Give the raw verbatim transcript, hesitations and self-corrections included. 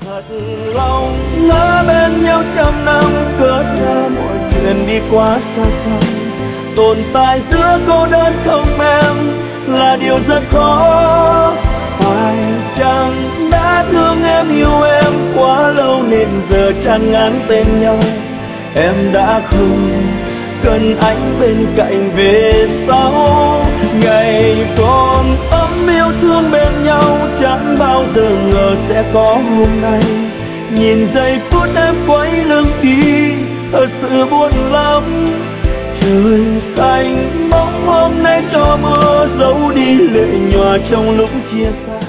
thật lòng ngỡ bên nhau trăm năm, cớ sao mọi chuyện đi quá xa xăm. Tồn tại giữa cô đơn không em là điều rất khó. Phải chăng đã thương em yêu em quá lâu nên giờ chán ngán tên nhau. Em đã không cần anh bên cạnh về sau. Ngày còn ấm yêu thương bên nhau chẳng bao giờ ngờ sẽ có hôm nay. Nhìn giây phút em quay lưng đi thật sự buồn lắm. Trời xanh bóng hôm nay cho mưa giấu đi lệ nhòa trong lúc chia xa.